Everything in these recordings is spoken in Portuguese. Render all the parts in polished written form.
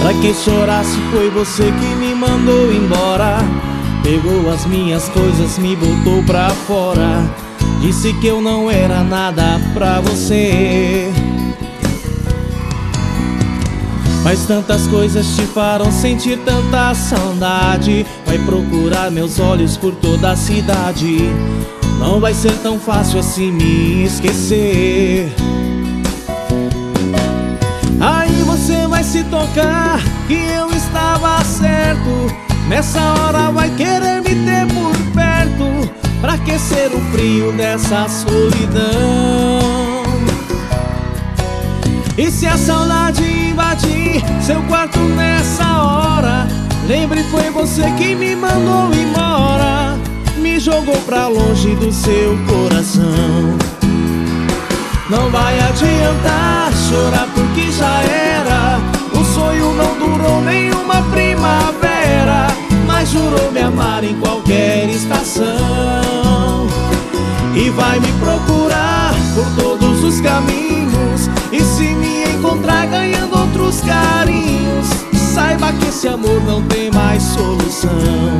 Pra que chorar se foi você que me mandou embora? Pegou as minhas coisas, me botou pra fora. Disse que eu não era nada pra você. Mas tantas coisas te farão sentir tanta saudade. Vai procurar meus olhos por toda a cidade. Não vai ser tão fácil assim me esquecer. Aí você vai se tocar que eu estava certo. Nessa hora vai querer me ter por perto, pra aquecer o frio dessa solidão. E se a saudade invadir seu quarto nessa hora, lembre, foi você que me mandou embora, me jogou pra longe do seu coração. Não vai adiantar chorar porque já era. O sonho não durou nenhuma primavera, mas jurou me amar em qualquer estação. E vai me procurar por todos os caminhos, e se me encontrar ganhando outros carinhos, saiba que esse amor não tem mais solução.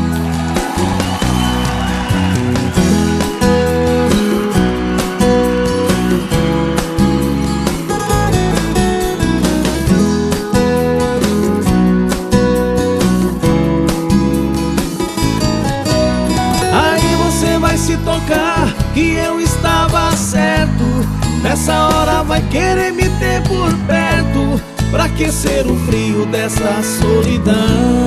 Se tocar que eu estava certo, nessa hora vai querer me ter por perto, pra aquecer o frio dessa solidão.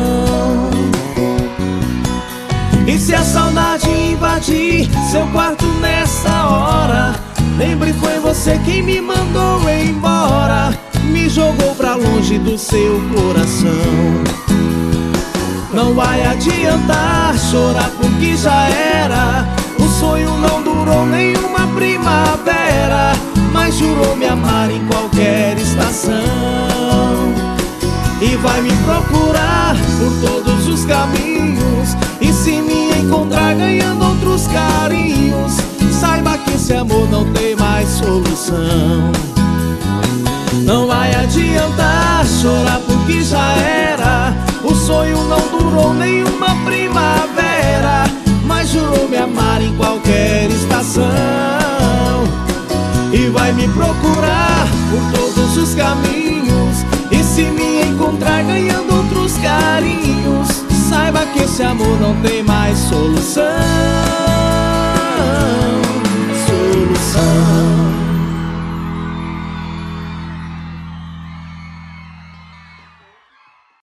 E se a saudade invadir seu quarto nessa hora, lembre, foi você quem me mandou embora, me jogou pra longe do seu coração. Não vai adiantar chorar porque já era. O sonho não durou nenhuma primavera, mas jurou me amar em qualquer estação. E vai me procurar por todos os caminhos, e se me encontrar ganhando outros carinhos, saiba que esse amor não tem mais solução. Não vai adiantar chorar porque já era. O sonho não durou nenhuma primavera, mas jurou me amar em qualquer estação. E vai me procurar por todos os caminhos, e se me encontrar ganhando outros carinhos, saiba que esse amor não tem mais solução.